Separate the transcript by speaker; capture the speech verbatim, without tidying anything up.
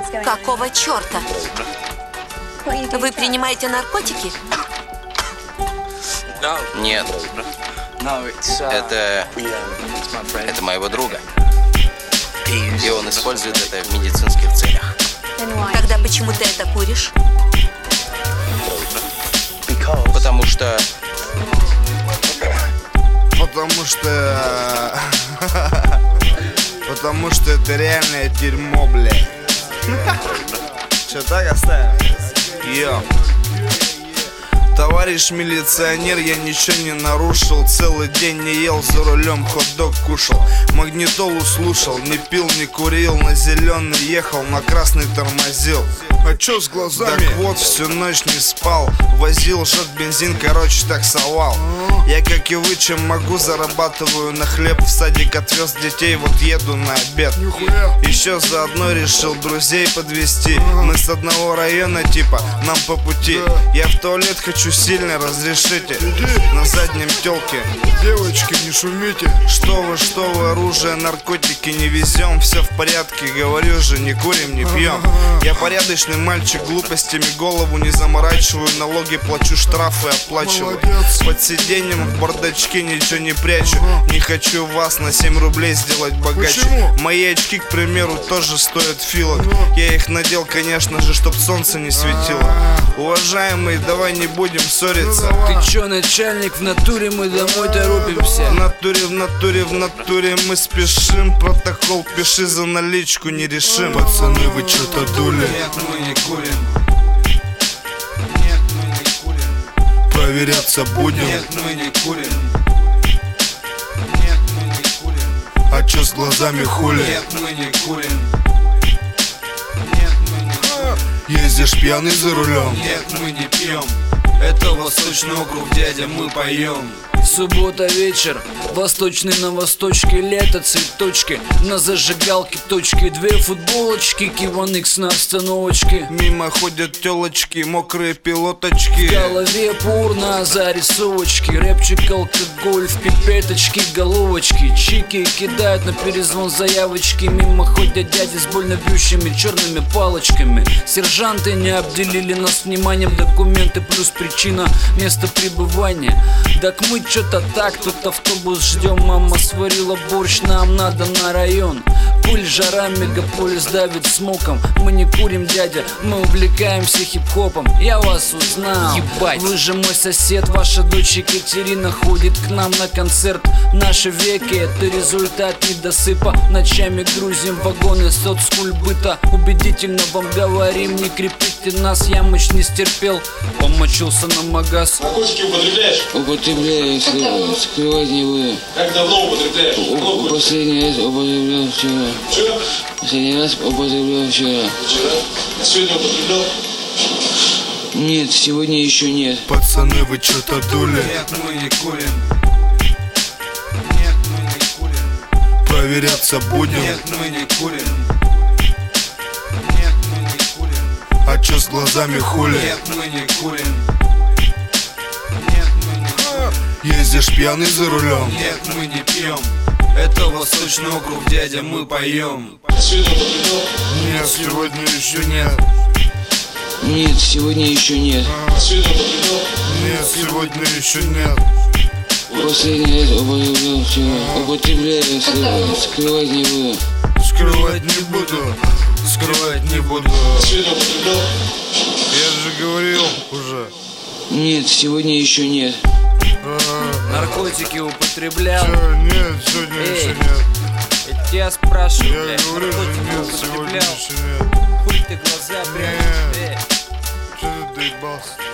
Speaker 1: Какого черта? Вы принимаете наркотики?
Speaker 2: Нет. Это... Это моего друга. И он использует это в медицинских целях.
Speaker 1: Тогда почему ты это куришь?
Speaker 2: Потому что...
Speaker 3: Потому что... Потому что это реальное дерьмо, блядь. Че, так оставим? Йо. Товарищ милиционер, я ничего не нарушил. Целый день не ел, за рулем хот-дог кушал. Магнитолу слушал, не пил, не курил. На зеленый ехал, на красный тормозил.
Speaker 4: А чё с глазами?
Speaker 3: Так вот, всю ночь не спал. Возил, жёг бензин, короче, таксовал. Я, как и вы, чем могу, зарабатываю на хлеб. В садик отвез детей, вот еду на обед. Еще заодно решил друзей подвести. Мы с одного района, типа, нам по пути. Я в туалет хочу сильно, разрешите. На заднем тёлке.
Speaker 4: Девочки, не шумите.
Speaker 3: Что вы, что вы, оружие, наркотики не везем. Все в порядке, говорю же, не курим, не пьем. Я порядочный мальчик, глупостями голову не заморачиваю. Налоги плачу, штрафы оплачиваю.
Speaker 4: Молодец.
Speaker 3: Под сиденьем в бардачке ничего не прячу. Не хочу вас на семь рублей сделать богаче.
Speaker 4: Почему?
Speaker 3: Мои очки, к примеру, тоже стоят филок. Я их надел, конечно же, чтоб солнце не светило. Уважаемый, давай не будем ссориться.
Speaker 5: Ты чё, начальник, в натуре мы домой торопимся.
Speaker 3: В натуре, в натуре, в натуре мы спешим. Протокол пиши, за наличку не решим.
Speaker 4: Пацаны, вы чё-то дули?
Speaker 3: Нет, мы не курим. Нет, мы не курим.
Speaker 4: Проверяться будем?
Speaker 3: Нет, мы не курим. Нет, мы не курим.
Speaker 4: А чё с глазами, хули?
Speaker 3: Нет, мы не курим. Нет, мы не курим.
Speaker 4: Ездишь пьяный за рулем?
Speaker 3: Нет, мы не пьем. Это Восточный округ, дядя, мы поем.
Speaker 5: Суббота вечер, восточный на восточке, лето, цветочки, на зажигалке точки, две футболочки, Киван Икс на остановочке.
Speaker 3: Мимо ходят телочки, мокрые пилоточки.
Speaker 5: В голове пурна зарисовочки, рэпчик, алкоголь в пипеточке, головочки. Чики кидают на перезвон заявочки, мимо ходят дяди с больно бьющими черными палочками. Сержанты не обделили нас вниманием, документы плюс причина места пребывания. Так мы что-то так, тут автобус ждем. Мама сварила борщ, нам надо на район. Пыль, жара, мегаполис давит смоком. Мы не курим, дядя, мы увлекаемся хип-хопом. Я вас узнал, ебать. Вы же мой сосед, ваша дочь Екатерина ходит к нам на концерт. Наши веки, это результат недосыпа. Ночами грузим вагоны соцкульбыта. Убедительно вам говорим, не крепите нас. Я мощь не стерпел, помочился на магаз.
Speaker 6: Наркотики употребляешь?
Speaker 7: Употребляю, скрывать не буду.
Speaker 6: Как давно употребляешь?
Speaker 7: У- Последний раз употреблял вчера.
Speaker 6: Вчера?
Speaker 7: Последний раз употреблял вчера.
Speaker 6: Вчера? А сегодня употреблял?
Speaker 7: Нет, сегодня еще нет.
Speaker 4: Пацаны, вы чё-то дули?
Speaker 3: Нет, мы не курим. Нет, мы не курим.
Speaker 4: Проверяться будем?
Speaker 3: Нет, мы не курим. Нет, мы не курим.
Speaker 4: А чё с глазами, хули?
Speaker 3: Нет, мы не курим. Нет, мы не курим.
Speaker 4: Ездишь пьяный за рулем?
Speaker 3: Нет, мы не пьем. Это Восточный округ, дядя, мы поем.
Speaker 6: А сегодня употреблял?
Speaker 4: Нет, сегодня еще нет.
Speaker 7: Нет, сегодня еще нет.
Speaker 6: А сегодня употреблял?
Speaker 4: Нет, сегодня еще нет.
Speaker 7: Последний раз употреблял вчера. Употребляю, скрывать, скрывать не буду.
Speaker 4: Скрывать не буду. Скрывать не буду.
Speaker 6: А сегодня употреблял?
Speaker 4: Я же говорил уже.
Speaker 7: Нет, сегодня еще нет.
Speaker 5: Наркотики употреблял.
Speaker 4: Чё, нет, сегодня
Speaker 5: Эй.
Speaker 4: еще нет.
Speaker 5: Я тебя спрашиваю,
Speaker 4: Я
Speaker 5: блядь,
Speaker 4: говорю же,
Speaker 5: наркотики
Speaker 4: нет, сегодня
Speaker 5: употреблял.
Speaker 4: еще нет.
Speaker 5: Хуй ты глаза прячешь,
Speaker 4: Нет.
Speaker 5: эй.
Speaker 4: Чё ты доебался?